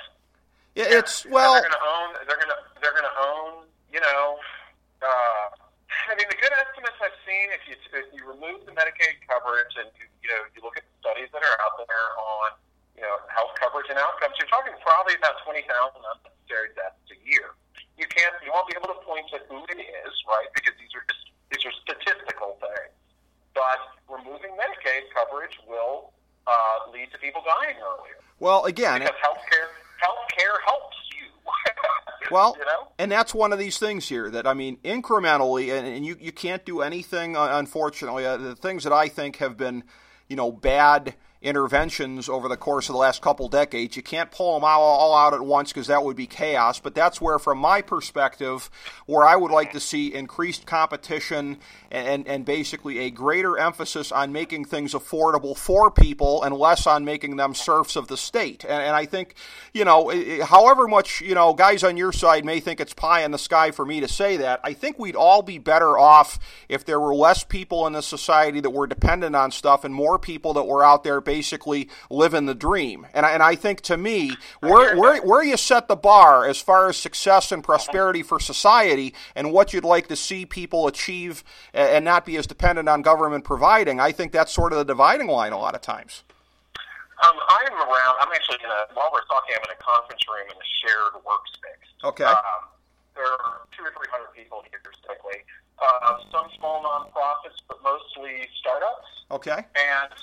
It's, well... They're going to own, they're going to, they're going to own, you know, uh, I mean, the good estimates I've seen, if you, if you remove the Medicaid coverage and, you, you know, you look at the studies that are out there on, you know, health coverage and outcomes, you're talking probably about twenty thousand unnecessary deaths a year. You can't, you won't be able to point to who it is, right? Because these are just, these are statistical things. But removing Medicaid coverage will uh, lead to people dying earlier. Well, again, because healthcare, healthcare helps you. Well, you know? And that's one of these things here that, I mean, incrementally, and, and you, you can't do anything, uh, unfortunately, uh, the things that I think have been, you know, bad interventions over the course of the last couple decades. You can't pull them all, all out at once because that would be chaos, but that's where, from my perspective, where I would like to see increased competition and, and basically a greater emphasis on making things affordable for people and less on making them serfs of the state. And, and I think, you know, however much, you know, guys on your side may think it's pie in the sky for me to say that, I think we'd all be better off if there were less people in the society that were dependent on stuff and more people that were out there basically living the dream. And I, and I think, to me, where, where where you set the bar as far as success and prosperity for society and what you'd like to see people achieve and not be as dependent on government providing, I think that's sort of the dividing line a lot of times. Um, I'm around, I'm actually in a, while we're talking, I'm in a conference room in a shared workspace. Okay. Um, there are two or three hundred people here, typically. Uh, some small nonprofits, but mostly startups. Okay. And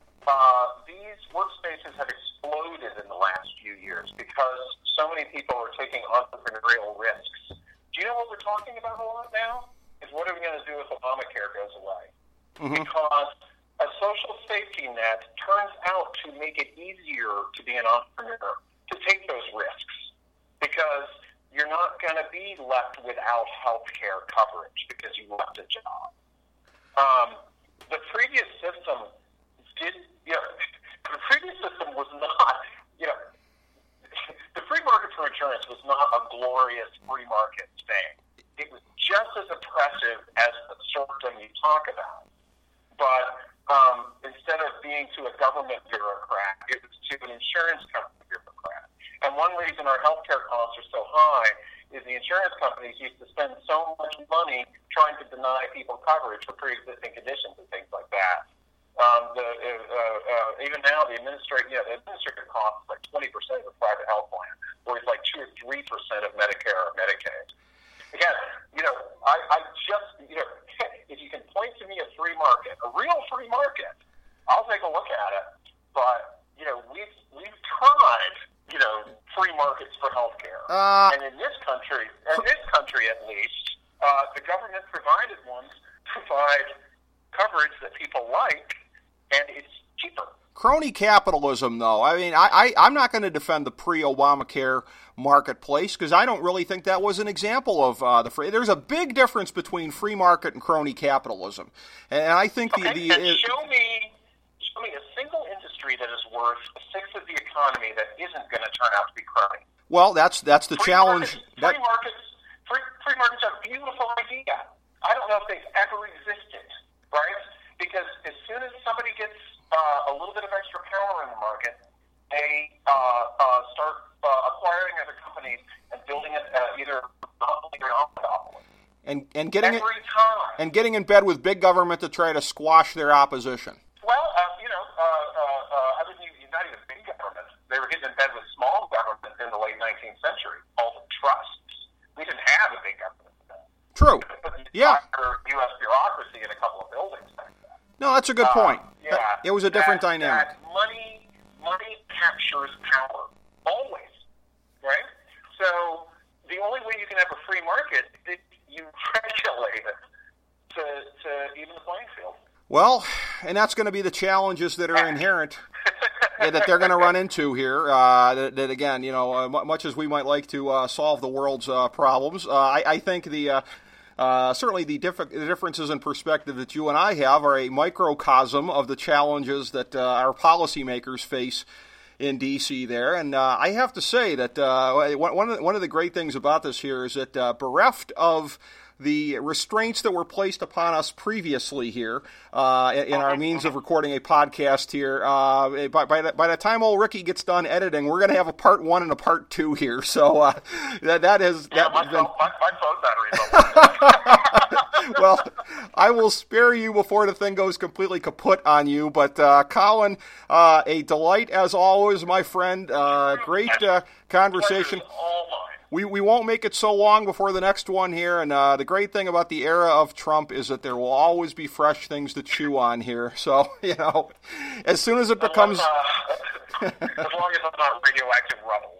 Uh, these workspaces have exploded in the last few years because so many people are taking entrepreneurial risks. Do you know what we're talking about a lot now? Is what are we going to do if Obamacare goes away? Mm-hmm. Because a social safety net turns out to make it easier to be an entrepreneur, to take those risks, because you're not going to be left without health care coverage because you left a job. Um, the previous system did, you know, the previous system was not, you know, the free market for insurance was not a glorious free market thing. It was just as oppressive as the serfdom you talk about. But um, instead of being to a government bureau insurance company bureaucrat. And one reason our healthcare costs are so high is the insurance companies used to spend so much money trying to deny people coverage for pre-existing conditions and things like that. Um, the, uh, uh, even now, the administrative, yeah, the administrative cost is like twenty percent of the private health plan, where it's like two or three percent of Medicare or Medicaid. Again, you know, I, I just, you know, if you can point to me a free market, a real free market, I'll take a look at it. But you know, we've we've tried, you know, free markets for healthcare, uh, and in this country, in this country at least, uh, the government provided ones provide coverage that people like. And it's cheaper. Crony capitalism, though. I mean, I, I, I'm not going to defend the pre-Obamacare marketplace because I don't really think that was an example of uh, the free. There's a big difference between free market and crony capitalism, and I think okay, the, the and show me show me a single industry that is worth a sixth of the economy that isn't going to turn out to be crony. Well, that's that's the free challenge. Markets, that, free markets, free, free markets are a beautiful idea. I don't know if they've ever existed, right? Because as soon as somebody gets uh, a little bit of extra power in the market, they uh, uh, start uh, acquiring other companies and building it uh, either monopoly or oligopoly. And and getting Every it, time. and getting in bed with big government to try to squash their opposition. Well, uh, you know, uh, uh, uh, I wouldn't even not even big government. They were getting in bed with small government in the late nineteenth century, called the trusts. We didn't have a big government then. True. Yeah. U S bureaucracy in a couple of buildings back then. No, that's a good point. Uh, yeah, it was a different that, dynamic. That money, money captures power, always, right? So the only way you can have a free market is you regulate it to, to even the playing field. Well, and that's going to be the challenges that are inherent that they're going to run into here. Uh, that, that, again, you know, uh, much as we might like to uh, solve the world's uh, problems, uh, I, I think the... Uh, Uh, certainly the, diff- the differences in perspective that you and I have are a microcosm of the challenges that uh, our policymakers face in D C there. And uh, I have to say that uh, one, of the, one of the great things about this here is that uh, bereft of the restraints that were placed upon us previously here uh, in our means of recording a podcast here, uh, by, by, the, by the time old Ricky gets done editing, we're going to have a part one and a part two here. So uh, that that is yeah, that my, has been... phone, my, my phone battery is Well, I will spare you before the thing goes completely kaput on you. But uh, Colin, uh, a delight as always, my friend. Uh, great uh, conversation. All mine. We we won't make it so long before the next one here, and uh, the great thing about the era of Trump is that there will always be fresh things to chew on here. So, you know, as soon as it becomes... Uh, as long as I'm not radioactive rubble.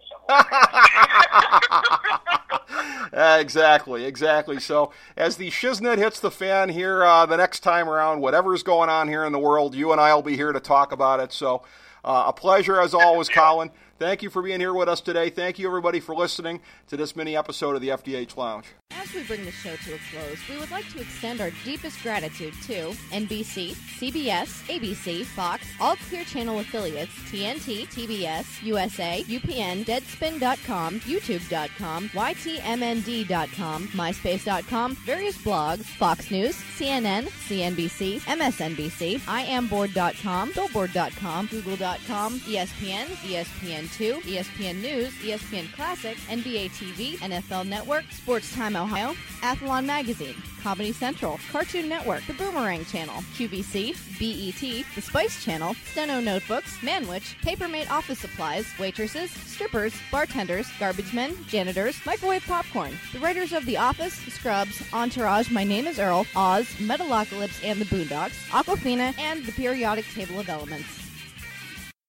uh, exactly, exactly. So, as the shiznit hits the fan here uh, the next time around, whatever's going on here in the world, you and I will be here to talk about it. So, uh, a pleasure as always, Colin. Thank you for being here with us today. Thank you, everybody, for listening to this mini episode of the F D H Lounge. As we bring the show to a close, we would like to extend our deepest gratitude to N B C, C B S, A B C, Fox, all Clear Channel affiliates, T N T, T B S, U S A, U P N, Deadspin dot com, YouTube dot com, Y T M N D dot com, MySpace dot com, various blogs, Fox News, C N N, C N B C, M S N B C, I am board dot com, Billboard dot com, Google dot com, E S P N, E S P N two, E S P N News, E S P N Classic, N B A T V, N F L Network, Sports Time Ohio, Athlon Magazine, Comedy Central, Cartoon Network, The Boomerang Channel, Q V C, B E T, The Spice Channel, Steno Notebooks, Manwich, Papermate Office Supplies, Waitresses, Strippers, Bartenders, Garbage Men, Janitors, Microwave Popcorn, the writers of The Office, Scrubs, Entourage, My Name is Earl, Oz, Metalocalypse and the Boondocks, Aquafina, and The Periodic Table of Elements.